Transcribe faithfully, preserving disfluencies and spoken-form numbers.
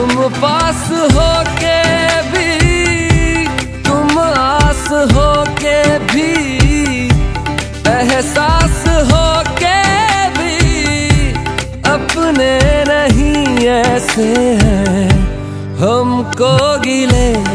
हम पास हो के भी, तुम आस हो के भी एहसास